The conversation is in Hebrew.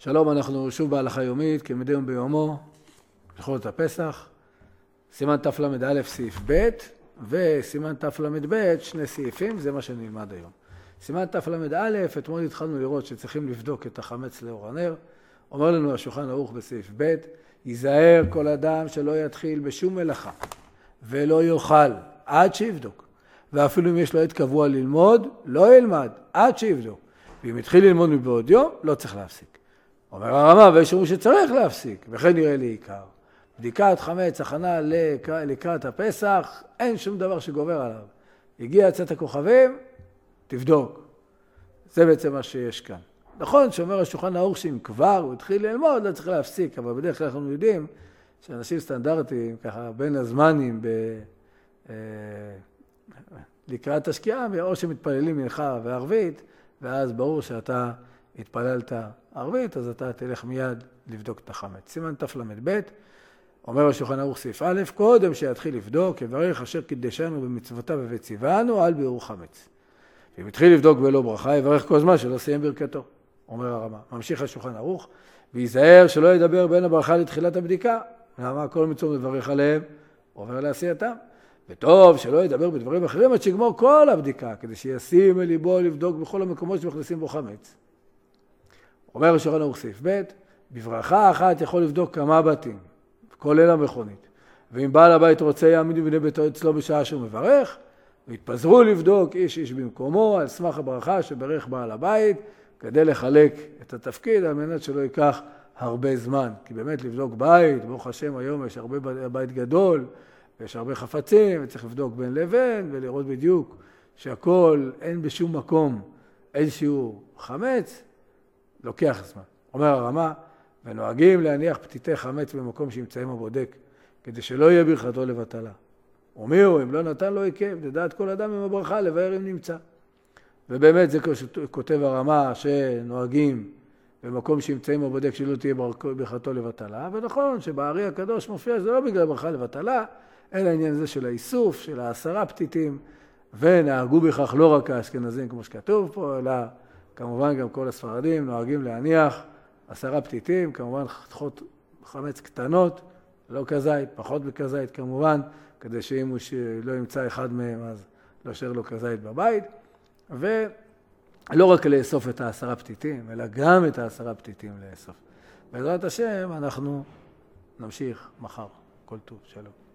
שלום, אנחנו שוב בהלכה יומית, כמדי יום ביומו, הלכות הפסח, סימן תל"א סעיף ב' וסימן תל"ב, שני סעיפים, זה מה שנלמד היום. סימן תל"א, אתמול התחלנו לראות שצריכים לבדוק את החמץ לאור הנר. אומר לנו השולחן ערוך בסעיף ב', ייזהר כל אדם שלא יתחיל בשום מלאכה ולא יאכל עד שיבדוק. ואפילו אם יש לו עת קבוע ללמוד, לא ילמד עד שיבדוק. ואם יתחיל ללמוד מבעוד יום, לא צריך להפסיק. אומר הרמה, ויש אומרים שצריך להפסיק, וכן נראה לי עיקר. בדיקת חמץ, הכנה לקראת הפסח, אין שום דבר שגובר עליו. הגיע צאת הכוכבים, תבדוק. זה בעצם מה שיש כאן. נכון שאומר השולחן ערוך שאם כבר הוא התחיל ללמוד, לא צריך להפסיק, אבל בדרך כלל אנחנו יודעים שאנשים סטנדרטיים, ככה בין הזמנים, לקראת השקיעה, או שמתפללים מנחה וערבית, ואז ברור שאתה התפללת ערבית, אז אתה תלך מיד לבדוק את החמץ. סימן תל"ב, אומר השולחן ערוך סעיף א', קודם שיתחיל לבדוק, יברך אשר קידשנו במצוותיו וציוונו על בירור חמץ. ואם התחיל לבדוק ולא ברכה, יברך כל זמן שלא סיים ברכתו, אומר הרמה. ממשיך השולחן ערוך, וייזהר שלא ידבר בין הברכה לתחילת הבדיקה. למה כל מצוות מברך עליהם, עובר לעשייתם. וטוב שלא ידבר בדברים אחרים עד שיגמור כל הבדיקה, כדי שישים אל ליבו לבדוק בכל המקומות שמכניסים בו חמץ. אומר השולחן ערוך סעיף ב', בברכה אחת יכול לבדוק כמה בתים, כולל המכונית. ואם בעל הבית רוצה יעמיד בני ביתו אצלו בשעה שהוא מברך, והתפזרו לבדוק איש איש במקומו על סמך הברכה שברך בעל הבית, כדי לחלק את התפקיד על מנת שלא ייקח הרבה זמן. כי באמת לבדוק בית, ברוך השם היום יש הרבה בית גדול, ויש הרבה חפצים, וצריך לבדוק בין לבין, ולראות בדיוק שהכל אין בשום מקום איזשהו חמץ, לוקח זמן. אומר הרמה, ונוהגים להניח פתיתי חמץ במקום שימצאים הבודק, כדי שלא יהיה ברכתו לבטלה. אומרו, אם לא נתן לו עקב, לדעת כל אדם עם הברכה, לבאר אם נמצא. ובאמת זה כותב הרמה שנוהגים במקום שימצאים הבודק שלא תהיה ברכתו לבטלה, ונכון שבארי הקדוש מופיע שזה לא בגלל ברכה לבטלה, אלא העניין הזה של האיסוף, של 10 פתיתים, ונהגו בכך לא רק האשכנזים כמו שכתוב פה, אלא כמובן גם כל הספרדים נוהגים להניח 10 פתיתים, כמובן חתיכות חמץ קטנות, לא כזית, פחות מכזית כמובן, כדי שאם הוא לא ימצא אחד מהם אז לא שר לו כזית בבית, ולא רק לאסוף את 10 פתיתים, אלא גם את 10 פתיתים לאסוף. בעזרת השם אנחנו נמשיך מחר. כל טוב, שלום.